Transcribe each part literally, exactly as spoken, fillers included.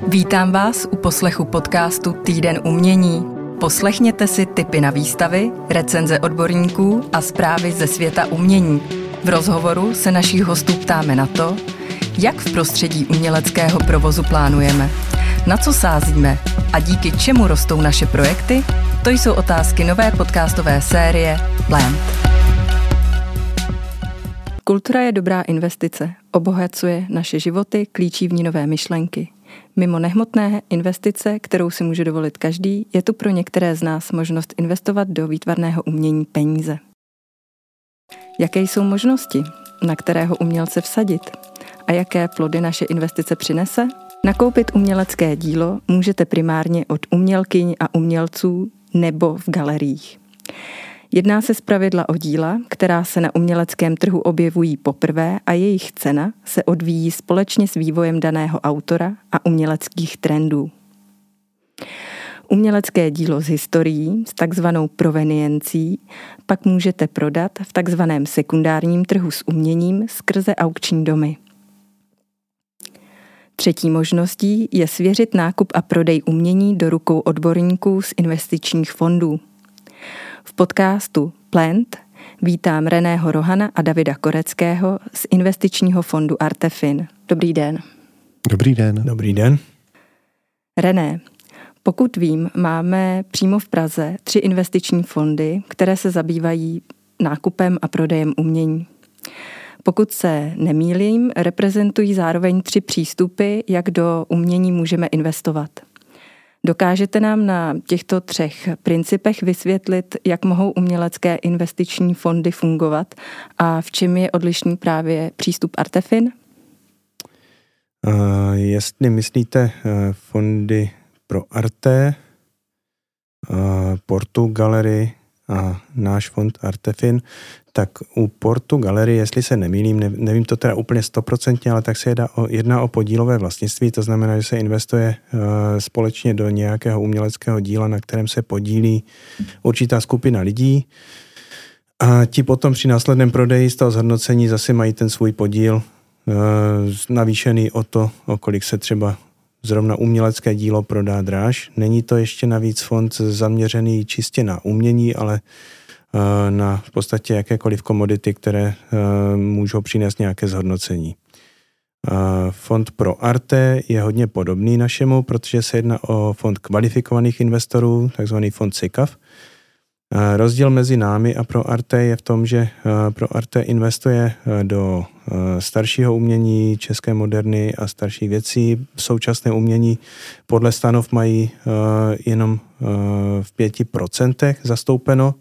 Vítám vás u poslechu podcastu Týden umění. Poslechněte si tipy na výstavy, recenze odborníků a zprávy ze světa umění. V rozhovoru se našich hostů ptáme na to, jak v prostředí uměleckého provozu plánujeme, na co sázíme a díky čemu rostou naše projekty. To jsou otázky nové podcastové série Plant. Kultura je dobrá investice, obohacuje naše životy, klíčí v ní nové myšlenky. Mimo nehmotné investice, kterou si může dovolit každý, je tu pro některé z nás možnost investovat do výtvarného umění peníze. Jaké jsou možnosti, na kterého umělce vsadit? A jaké plody naše investice přinese? Nakoupit umělecké dílo můžete primárně od umělkyň a umělců nebo v galeriích. Jedná se zpravidla o díla, která se na uměleckém trhu objevují poprvé a jejich cena se odvíjí společně s vývojem daného autora a uměleckých trendů. Umělecké dílo s historií, s takzvanou proveniencí, pak můžete prodat v takzvaném sekundárním trhu s uměním skrze aukční domy. Třetí možností je svěřit nákup a prodej umění do rukou odborníků z investičních fondů. V podcastu Plant vítám Reného Rohana a Davida Koreckého z investičního fondu Artefin. Dobrý den. Dobrý den. Dobrý den. René, pokud vím, máme přímo v Praze tři investiční fondy, které se zabývají nákupem a prodejem umění. Pokud se nemýlím, reprezentují zároveň tři přístupy, jak do umění můžeme investovat. Dokážete nám na těchto třech principech vysvětlit, jak mohou umělecké investiční fondy fungovat a v čem je odlišný právě přístup Artefin? Uh, jestli myslíte uh, fondy pro Arte, uh, Portu Gallery a náš fond Artefin, tak u Portu Gallery, jestli se nemýlím, ne, nevím to teda úplně stoprocentně, ale tak se jedná o, jedná o podílové vlastnictví, to znamená, že se investuje uh, společně do nějakého uměleckého díla, na kterém se podílí určitá skupina lidí a ti potom při následném prodeji z toho zhodnocení zase mají ten svůj podíl uh, navýšený o to, o kolik se třeba zrovna umělecké dílo prodá dráž. Není to ještě navíc fond zaměřený čistě na umění, ale na v podstatě jakékoliv komodity, které můžou přinést nějaké zhodnocení. Fond pro Arte je hodně podobný našemu, protože se jedná o fond kvalifikovaných investorů, takzvaný fond C I C A F. Rozdíl mezi námi a pro Arte je v tom, že pro Arte investuje do staršího umění, české moderny a starších věcí. Současné umění podle stanov mají jenom v pěti procentech zastoupeno.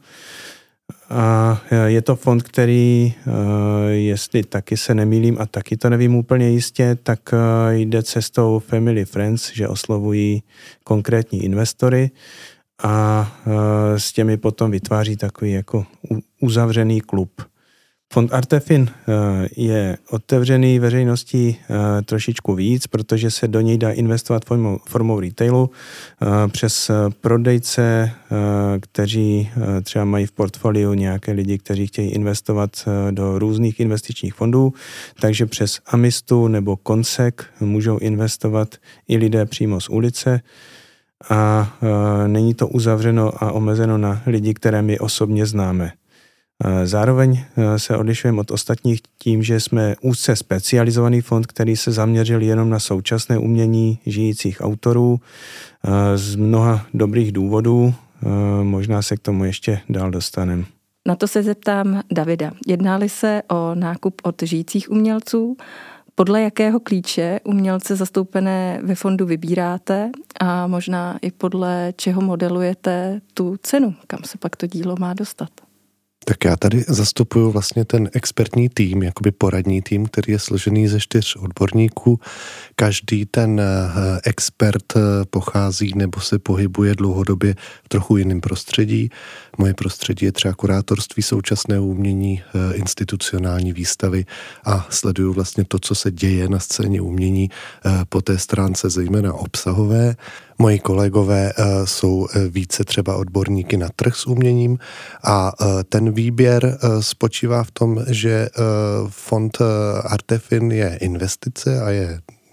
A je to fond, který, jestli taky se nemýlím a taky to nevím úplně jistě, tak jde cestou Family Friends, že oslovují konkrétní investory a s těmi potom vytváří takový jako uzavřený klub. Fond Artefin je otevřený veřejnosti trošičku víc, protože se do něj dá investovat formou, formou retailu přes prodejce, kteří třeba mají v portfoliu nějaké lidi, kteří chtějí investovat do různých investičních fondů, takže přes Amistu nebo Konsek můžou investovat i lidé přímo z ulice a není to uzavřeno a omezeno na lidi, které my osobně známe. Zároveň se odlišujeme od ostatních tím, že jsme úzce specializovaný fond, který se zaměřil jenom na současné umění žijících autorů z mnoha dobrých důvodů. Možná se k tomu ještě dál dostaneme. Na to se zeptám Davida. Jedná-li se o nákup od žijících umělců? Podle jakého klíče umělce zastoupené ve fondu vybíráte a možná i podle čeho modelujete tu cenu, kam se pak to dílo má dostat? Tak já tady zastupuju vlastně ten expertní tým, jakoby poradní tým, který je složený ze čtyř odborníků. Každý ten expert pochází nebo se pohybuje dlouhodobě v trochu jiném prostředí. Moje prostředí je třeba kurátorství současného umění, institucionální výstavy a sleduju vlastně to, co se děje na scéně umění po té stránce zejména obsahové. Moji kolegové uh, jsou uh, více třeba odborníky na trh s uměním a uh, ten výběr uh, spočívá v tom, že uh, fond uh, Artefin je investice a je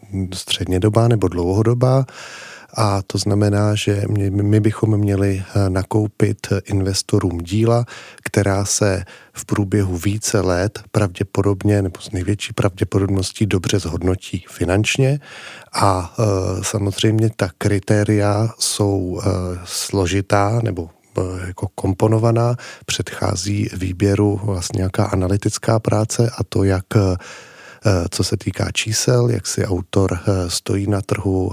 střednědobá nebo dlouhodobá. A to znamená, že my bychom měli nakoupit investorům díla, která se v průběhu více let pravděpodobně nebo s největší pravděpodobností dobře zhodnotí finančně a e, samozřejmě ta kritéria jsou e, složitá nebo e, jako komponovaná, předchází výběru vlastně nějaká analytická práce a to, jak co se týká čísel, jak si autor stojí na trhu,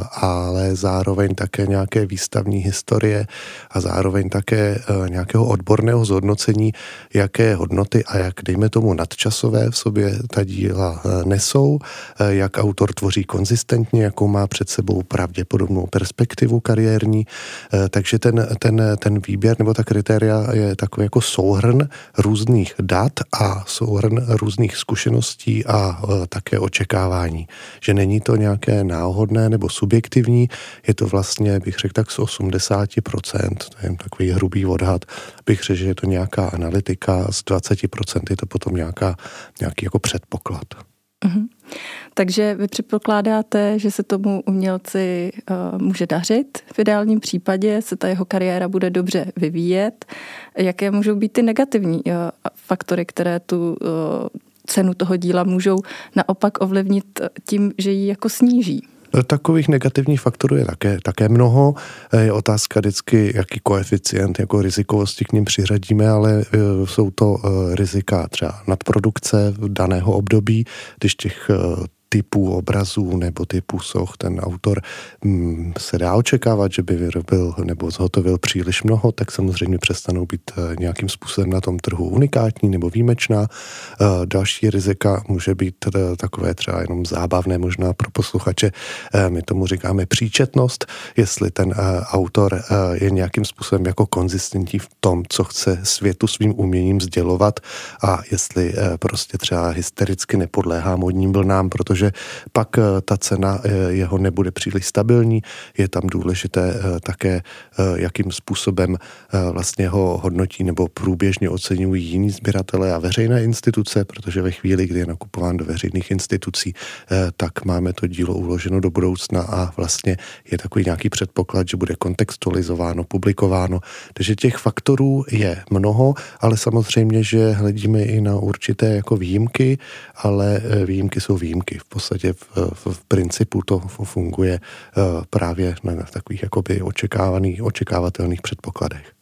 ale zároveň také nějaké výstavní historie a zároveň také nějakého odborného zhodnocení, jaké hodnoty a jak, dejme tomu, nadčasové v sobě ta díla nesou, jak autor tvoří konzistentně, jakou má před sebou pravděpodobnou perspektivu kariérní. Takže ten, ten, ten výběr nebo ta kritéria je takový jako souhrn různých dat a souhrn různých zkušeností a také očekávání. Že není to nějaké náhodné nebo subjektivní, je to vlastně, bych řekl, tak z osmdesát procent, to je takový hrubý odhad, bych řekl, že je to nějaká analytika, z dvacet procent je to potom nějaká, nějaký jako předpoklad. Mhm. Takže vy předpokládáte, že se tomu umělci uh, může dařit. V ideálním případě se ta jeho kariéra bude dobře vyvíjet. Jaké můžou být ty negativní uh, faktory, které tu uh, cenu toho díla můžou naopak ovlivnit tím, že ji jako sníží? Takových negativních faktorů je také, také mnoho. Je otázka vždycky, jaký koeficient jako rizikovosti k ním přiřadíme, ale jsou to rizika třeba nadprodukce daného období, když těch typů obrazů nebo typů soch ten autor hm, se dá očekávat, že by vyrobil nebo zhotovil příliš mnoho, tak samozřejmě přestanou být nějakým způsobem na tom trhu unikátní nebo výjimečná. Další rizika může být takové třeba jenom zábavné možná pro posluchače. My tomu říkáme příčetnost, jestli ten autor je nějakým způsobem jako konzistentní v tom, co chce světu svým uměním sdělovat a jestli prostě třeba hystericky nepodléhá modním vlnám, protože že pak ta cena jeho nebude příliš stabilní. Je tam důležité také, jakým způsobem vlastně ho hodnotí nebo průběžně oceňují jiní sběratelé a veřejné instituce, protože ve chvíli, kdy je nakupován do veřejných institucí, tak máme to dílo uloženo do budoucna a vlastně je takový nějaký předpoklad, že bude kontextualizováno, publikováno. Takže těch faktorů je mnoho, ale samozřejmě, že hledíme i na určité jako výjimky, ale výjimky jsou výjimky. V podstatě v, v, v principu to funguje uh, právě na, na takových jakoby očekávaných, očekávatelných předpokladech.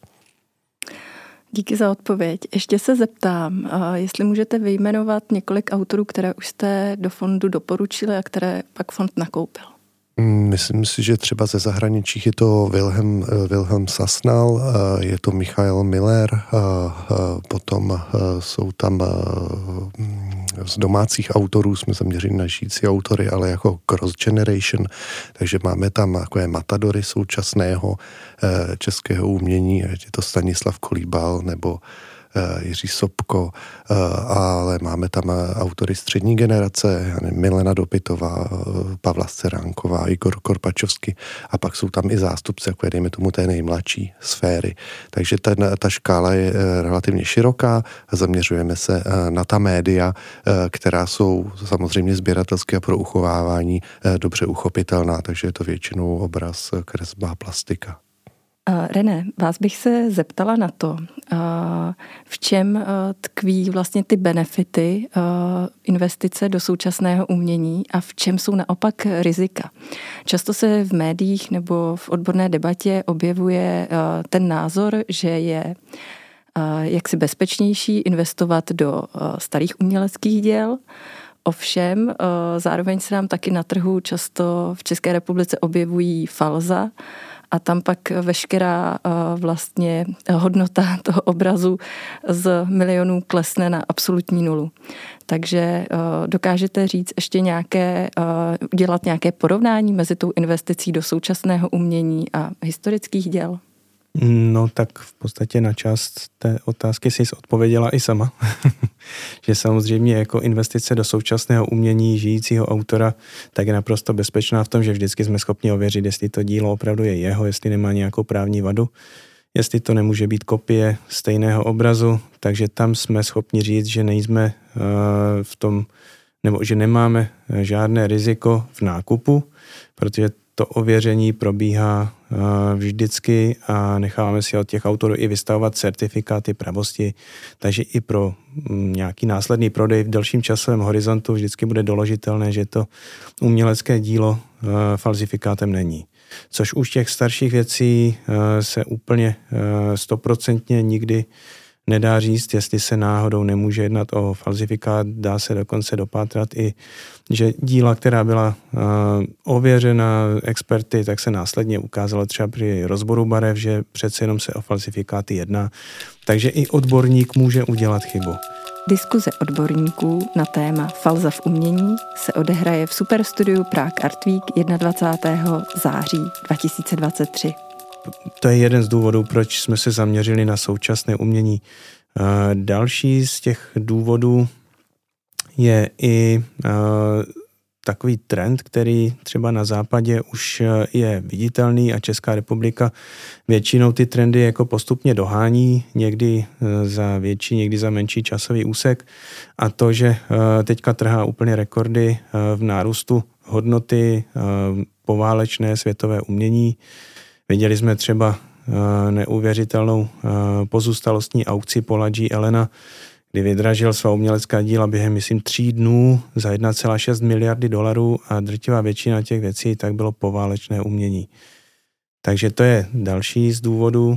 Díky za odpověď. Ještě se zeptám, uh, jestli můžete vyjmenovat několik autorů, které už jste do fondu doporučili a které pak fond nakoupil. Myslím si, že třeba ze zahraničí je to Wilhelm, Wilhelm Sasnal, je to Michael Miller, potom jsou tam z domácích autorů, jsme zaměřeni na žijící autory, ale jako cross generation, takže máme tam takové matadory současného českého umění, je to Stanislav Kolíbal nebo Jiří Sobko, ale máme tam autory střední generace, Milena Dopitová, Pavla Sceránková, Igor Korpačovský a pak jsou tam i zástupci, jako dejme tomu té nejmladší sféry. Takže ten, ta škála je relativně široká, zaměřujeme se na ta média, která jsou samozřejmě sběratelsky a pro uchovávání dobře uchopitelná, takže je to většinou obraz, kresba, plastika. René, vás bych se zeptala na to, v čem tkví vlastně ty benefity investice do současného umění a v čem jsou naopak rizika. Často se v médiích nebo v odborné debatě objevuje ten názor, že je jaksi bezpečnější investovat do starých uměleckých děl. Ovšem, zároveň se nám taky na trhu často v České republice objevují falza, a tam pak veškerá vlastně hodnota toho obrazu z milionů klesne na absolutní nulu. Takže dokážete říct ještě nějaké, dělat nějaké porovnání mezi tou investicí do současného umění a historických děl? No tak v podstatě na část té otázky jsi odpověděla i sama. Že samozřejmě jako investice do současného umění žijícího autora tak je naprosto bezpečná v tom, že vždycky jsme schopni ověřit, jestli to dílo opravdu je jeho, jestli nemá nějakou právní vadu, jestli to nemůže být kopie stejného obrazu, takže tam jsme schopni říct, že nejsme uh, v tom nebo že nemáme žádné riziko v nákupu, protože to ověření probíhá vždycky a necháváme si od těch autorů i vystavovat certifikáty pravosti, takže i pro nějaký následný prodej v delším časovém horizontu vždycky bude doložitelné, že to umělecké dílo falzifikátem není. Což už těch starších věcí se úplně stoprocentně nikdy nedá říct, jestli se náhodou nemůže jednat o falzifikát, dá se dokonce dopátrat i, že díla, která byla uh, ověřena experty, tak se následně ukázalo třeba při rozboru barev, že přece jenom se o falzifikáty jedná. Takže i odborník může udělat chybu. Diskuze odborníků na téma falza v umění se odehraje v Superstudiu Prague Art Week dvacátého prvního září dva tisíce dvacet tři. To je jeden z důvodů, proč jsme se zaměřili na současné umění. Další z těch důvodů je i takový trend, který třeba na západě už je viditelný a Česká republika většinou ty trendy jako postupně dohání, někdy za větší, někdy za menší časový úsek, a to, že teďka trhá úplně rekordy v nárůstu hodnoty poválečné světové umění. Viděli jsme třeba neuvěřitelnou pozůstalostní aukci Paula G. Allena, kdy vydražil svá umělecká díla během, myslím, tří dnů za jedna celá šest miliardy dolarů a drtivá většina těch věcí tak bylo poválečné umění. Takže to je další z důvodů.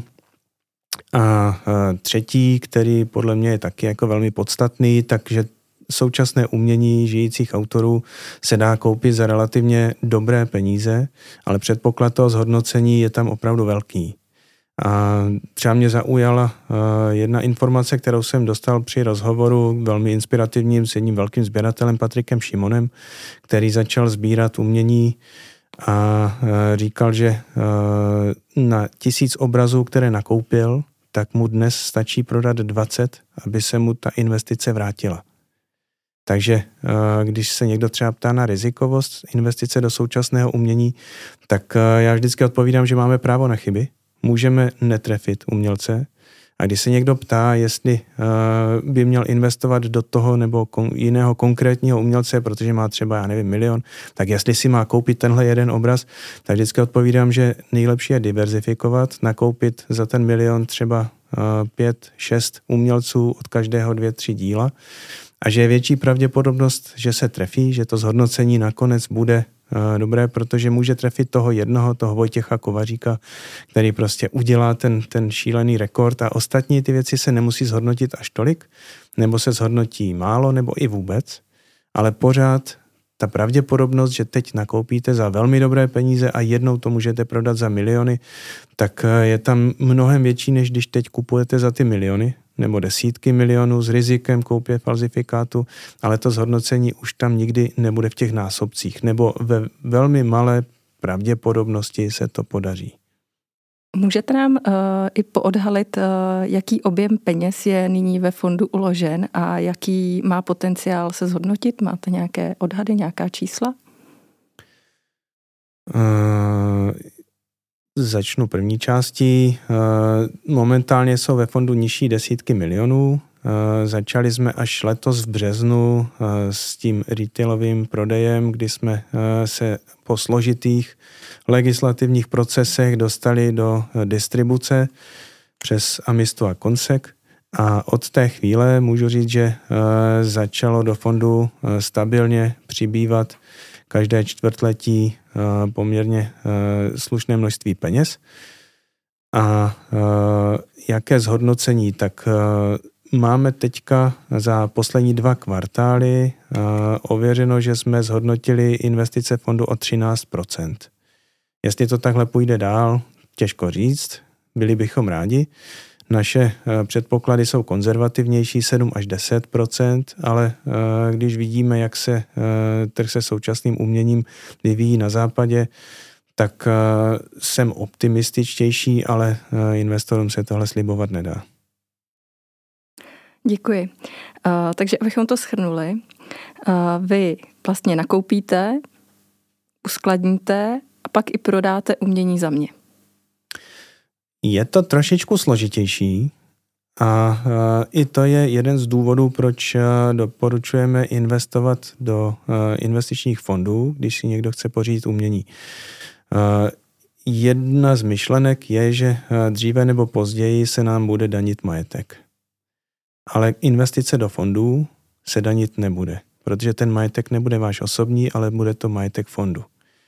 A třetí, který podle mě je taky jako velmi podstatný, takže současné umění žijících autorů se dá koupit za relativně dobré peníze, ale předpoklad toho zhodnocení je tam opravdu velký. A třeba mě zaujala jedna informace, kterou jsem dostal při rozhovoru velmi inspirativním s jedním velkým sběratelem Patrikem Šimonem, který začal sbírat umění a říkal, že na tisíc obrazů, které nakoupil, tak mu dnes stačí prodat dvacet, aby se mu ta investice vrátila. Takže když se někdo třeba ptá na rizikovost investice do současného umění, tak já vždycky odpovídám, že máme právo na chyby. Můžeme netrefit umělce. A když se někdo ptá, jestli by měl investovat do toho nebo jiného konkrétního umělce, protože má třeba, já nevím, milion, tak jestli si má koupit tenhle jeden obraz, tak vždycky odpovídám, že nejlepší je diverzifikovat, nakoupit za ten milion třeba pět, šest umělců od každého dvě, tři díla, a že je větší pravděpodobnost, že se trefí, že to zhodnocení nakonec bude uh, dobré, protože může trefit toho jednoho, toho Vojtěcha Kovaříka, který prostě udělá ten, ten šílený rekord, a ostatní ty věci se nemusí zhodnotit až tolik, nebo se zhodnotí málo, nebo i vůbec, ale pořád ta pravděpodobnost, že teď nakoupíte za velmi dobré peníze a jednou to můžete prodat za miliony, tak je tam mnohem větší, než když teď kupujete za ty miliony, nebo desítky milionů s rizikem koupě falzifikátu, ale to zhodnocení už tam nikdy nebude v těch násobcích, nebo ve velmi malé pravděpodobnosti se to podaří. Můžete nám uh, i poodhalit, uh, jaký objem peněz je nyní ve fondu uložen a jaký má potenciál se zhodnotit? Máte nějaké odhady, nějaká čísla? Uh, začnu první částí. Uh, momentálně jsou ve fondu nižší desítky milionů. Uh, začali jsme až letos v březnu uh, s tím retailovým prodejem, kdy jsme uh, se po složitých legislativních procesech dostali do distribuce přes Amistu a Konsek, a od té chvíle můžu říct, že začalo do fondu stabilně přibývat každé čtvrtletí poměrně slušné množství peněz. A jaké zhodnocení? Tak máme teďka za poslední dva kvartály ověřeno, že jsme zhodnotili investice fondu o třináct procent. Jestli to takhle půjde dál, těžko říct, byli bychom rádi. Naše předpoklady jsou konzervativnější, sedm až deset procent, ale když vidíme, jak se trh se současným uměním vyvíjí na západě, tak jsem optimističtější, ale investorům se tohle slibovat nedá. Děkuji. Uh, takže abychom to shrnuli, uh, vy vlastně nakoupíte, uskladníte a pak i prodáte umění za mě. Je to trošičku složitější. A i to je jeden z důvodů, proč doporučujeme investovat do investičních fondů, když si někdo chce pořídit umění. Jedna z myšlenek je, že dříve nebo později se nám bude danit majetek. Ale investice do fondů se danit nebude, protože ten majetek nebude váš osobní, ale bude to majetek fondu.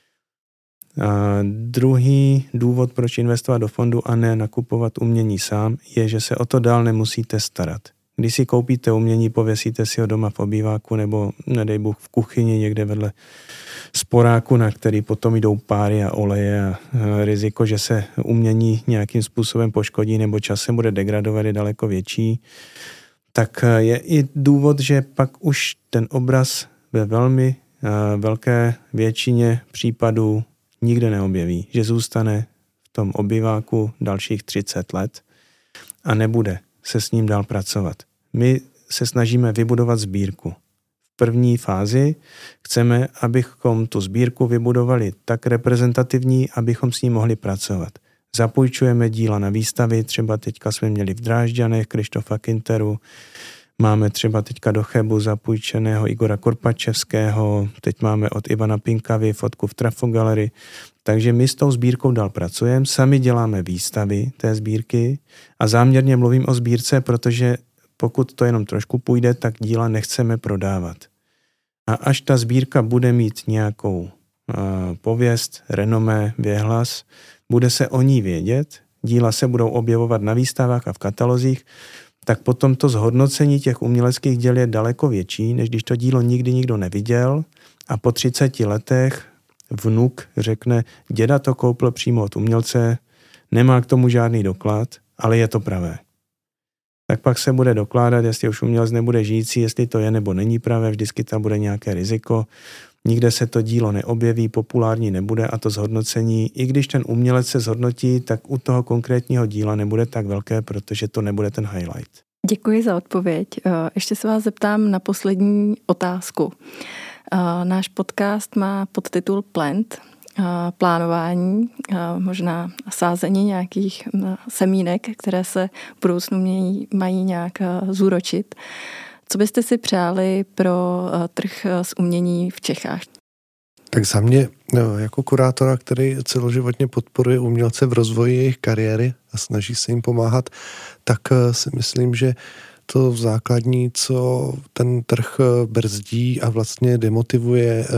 A druhý důvod, proč investovat do fondu a ne nakupovat umění sám, je, že se o to dál nemusíte starat. Když si koupíte umění, pověsíte si ho doma v obýváku nebo, nedej Bůh, v kuchyni někde vedle sporáku, na který potom jdou páry a oleje a riziko, že se umění nějakým způsobem poškodí nebo časem bude degradovat, je daleko větší. Tak je i důvod, že pak už ten obraz ve velmi velké většině případů nikde neobjeví, že zůstane v tom obýváku dalších třicet let a nebude se s ním dál pracovat. My se snažíme vybudovat sbírku. V první fázi chceme, abychom tu sbírku vybudovali tak reprezentativní, abychom s ní mohli pracovat. Zapůjčujeme díla na výstavy, třeba teďka jsme měli v Drážďanech Krištofa Kinteru, máme třeba teďka do Chebu zapůjčeného Igora Korpačevského, teď máme od Ivana Pinkavy fotku v Trafo Gallery, takže my s tou sbírkou dál pracujeme, sami děláme výstavy té sbírky a záměrně mluvím o sbírce, protože pokud to jenom trošku půjde, tak díla nechceme prodávat. A až ta sbírka bude mít nějakou uh, pověst, renomé, věhlas, bude se o ní vědět, díla se budou objevovat na výstavách a v katalozích, tak potom to zhodnocení těch uměleckých děl je daleko větší, než když to dílo nikdy nikdo neviděl a po třiceti letech vnuk řekne, děda to koupil přímo od umělce, nemá k tomu žádný doklad, ale je to pravé. Tak pak se bude dokládat, jestli už umělec nebude žijící, jestli to je nebo není pravé, vždycky tam bude nějaké riziko. Nikde se to dílo neobjeví, populární nebude a to zhodnocení, i když ten umělec se zhodnotí, tak u toho konkrétního díla nebude tak velké, protože to nebude ten highlight. Děkuji za odpověď. Ještě se vás zeptám na poslední otázku. Náš podcast má podtitul Plant, plánování, možná sázení nějakých semínek, které se v budoucnu mějí, mají nějak zúročit. Co byste si přáli pro trh s umění v Čechách? Tak za mě, no, jako kurátora, který celoživotně podporuje umělce v rozvoji jejich kariéry a snaží se jim pomáhat, tak si myslím, že to základní, co ten trh brzdí a vlastně demotivuje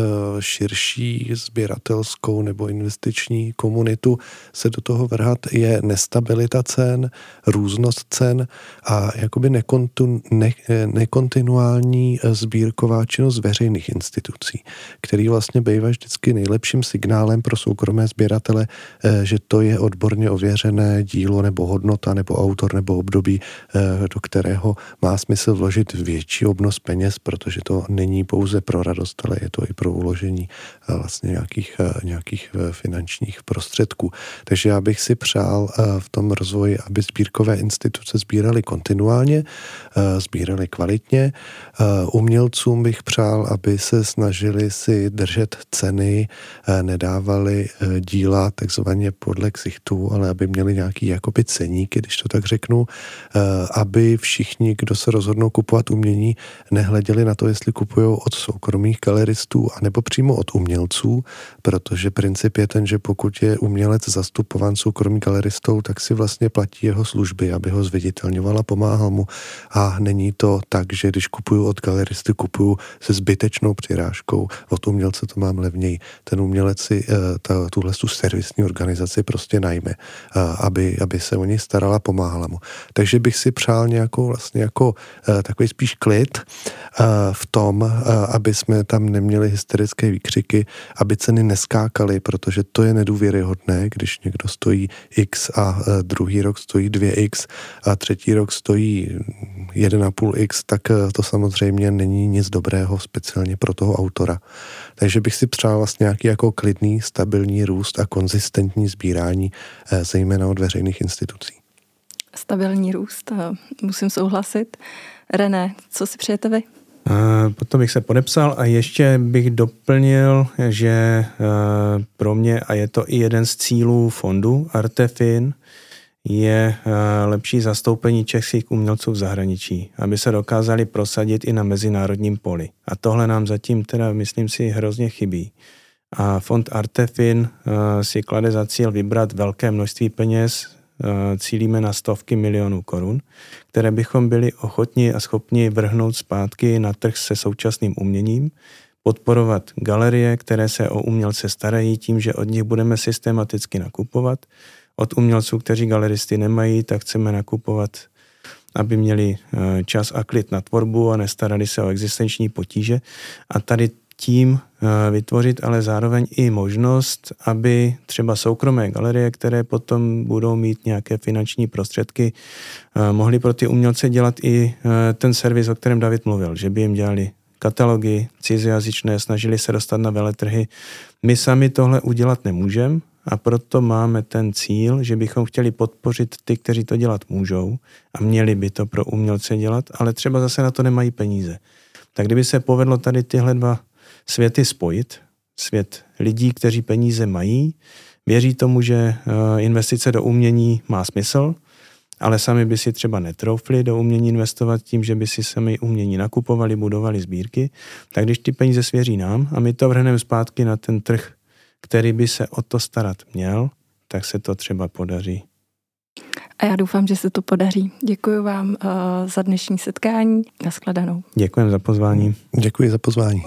širší sběratelskou nebo investiční komunitu se do toho vrhat, je nestabilita cen, různost cen a jakoby nekontu, ne, nekontinuální sbírková činnost veřejných institucí, který vlastně bývá vždycky nejlepším signálem pro soukromé sběratele, že to je odborně ověřené dílo nebo hodnota nebo autor nebo období, do kterého má smysl vložit větší obnos peněz, protože to není pouze pro radost, ale je to i pro uložení vlastně nějakých, nějakých finančních prostředků. Takže já bych si přál v tom rozvoji, aby sbírkové instituce sbíraly kontinuálně, sbíraly kvalitně. Umělcům bych přál, aby se snažili si držet ceny, nedávali díla takzvaně podle ksichtů, ale aby měli nějaký jakoby ceníky, když to tak řeknu, aby všichni, kdo se rozhodnou kupovat umění, nehleděli na to, jestli kupují od soukromých galeristů anebo přímo od umělců, protože princip je ten, že pokud je umělec zastupován soukromým galeristou, tak si vlastně platí jeho služby, aby ho zviditelňoval a pomáhal mu. A není to tak, že když kupuju od galeristy, kupuju se zbytečnou přirážkou, od umělce to mám levněji. Ten umělec si ta, tuhle tu servisní organizaci prostě najme, aby, aby se o něj starala a pomáhala mu. Takže bych si přál nějakou vlastně jako takový spíš klid v tom, aby jsme tam neměli hysterické výkřiky, aby ceny neskákaly, protože to je nedůvěryhodné, když někdo stojí X a druhý rok stojí dva X a třetí rok stojí jedna celá pět X, tak to samozřejmě není nic dobrého speciálně pro toho autora. Takže bych si přál vlastně nějaký jako klidný, stabilní růst a konzistentní sbírání, zejména od veřejných institucí. Stabilní růst, musím souhlasit. René, co si přejete vy? Potom bych se podepsal a ještě bych doplnil, že pro mě, a je to i jeden z cílů fondu Artefin, je lepší zastoupení českých umělců v zahraničí, aby se dokázali prosadit i na mezinárodním poli. A tohle nám zatím teda, myslím si, hrozně chybí. A fond Artefin si klade za cíl vybrat velké množství peněz, cílíme na stovky milionů korun, které bychom byli ochotni a schopni vrhnout zpátky na trh se současným uměním, podporovat galerie, které se o umělce starají tím, že od nich budeme systematicky nakupovat. Od umělců, kteří galeristy nemají, tak chceme nakupovat, aby měli čas a klid na tvorbu a nestarali se o existenční potíže. A tady tím vytvořit ale zároveň i možnost, aby třeba soukromé galerie, které potom budou mít nějaké finanční prostředky, mohly pro ty umělce dělat i ten servis, o kterém David mluvil, že by jim dělali katalogy cizojazyčné, snažili se dostat na veletrhy. My sami tohle udělat nemůžeme a proto máme ten cíl, že bychom chtěli podpořit ty, kteří to dělat můžou a měli by to pro umělce dělat, ale třeba zase na to nemají peníze. Tak kdyby se povedlo tady tyhle dva světy spojit, svět lidí, kteří peníze mají, věří tomu, že investice do umění má smysl, ale sami by si třeba netroufli do umění investovat tím, že by si sami umění nakupovali, budovali sbírky, tak když ty peníze svěří nám a my to vrhneme zpátky na ten trh, který by se o to starat měl, tak se to třeba podaří. A já doufám, že se to podaří. Děkuji vám uh, za dnešní setkání. Nashledanou. Děkujem za pozvání. Děkuji za pozvání.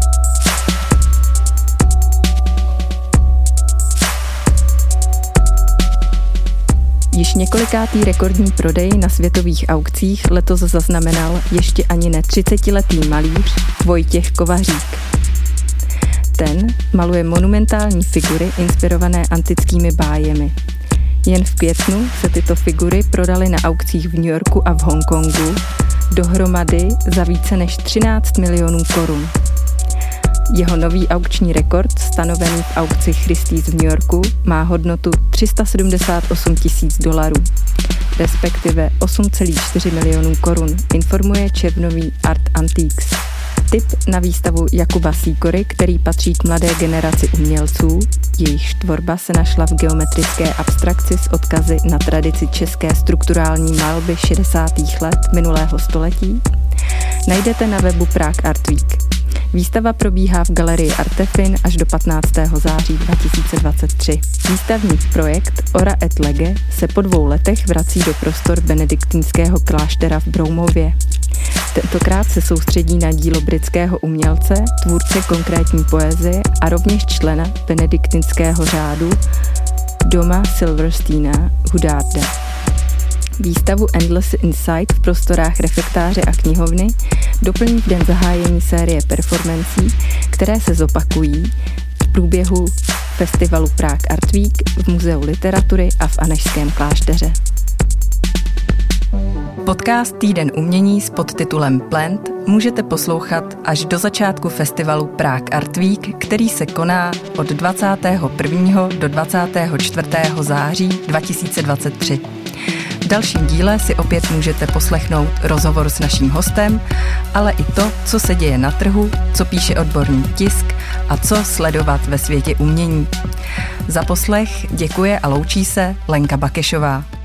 Již několikátý rekordní prodej na světových aukcích letos zaznamenal ještě ani ne třicetiletý malíř Vojtěch Kovařík. Ten maluje monumentální figury inspirované antickými bájemi. Jen v květnu se tyto figury prodaly na aukcích v New Yorku a v Hongkongu dohromady za více než třináct milionů korun. Jeho nový aukční rekord, stanovený v aukci Christie's v New Yorku, má hodnotu tři sta sedmdesát osm tisíc dolarů, respektive osm celá čtyři milionů korun, informuje červnový Art Antiques. Tip na výstavu Jakuba Sýkory, který patří k mladé generaci umělců, jejichž tvorba se našla v geometrické abstrakci s odkazy na tradici české strukturální malby šedesátých let minulého století, najdete na webu Prague Art Week. Výstava probíhá v galerii Artefin až do patnáctého září dva tisíce dvacet tři. Výstavní projekt Ora et Lege se po dvou letech vrací do prostor benediktínského kláštera v Broumově. Tentokrát se soustředí na dílo britského umělce, tvůrce konkrétní poezie a rovněž člena benediktínského řádu Doma Silversteina Huddarda. Výstavu Endless Insight v prostorách refektáře a knihovny doplní v den zahájení série performancí, které se zopakují v průběhu festivalu Prague Art Week v Muzeu literatury a v Anežském klášteře. Podcast Týden umění s podtitulem Plant můžete poslouchat až do začátku festivalu Prague Art Week, který se koná od dvacátého prvního do dvacátého čtvrtého září dva tisíce dvacet tři. V dalším díle si opět můžete poslechnout rozhovor s naším hostem, ale i to, co se děje na trhu, co píše odborný tisk a co sledovat ve světě umění. Za poslech děkuje a loučí se Lenka Bakešová.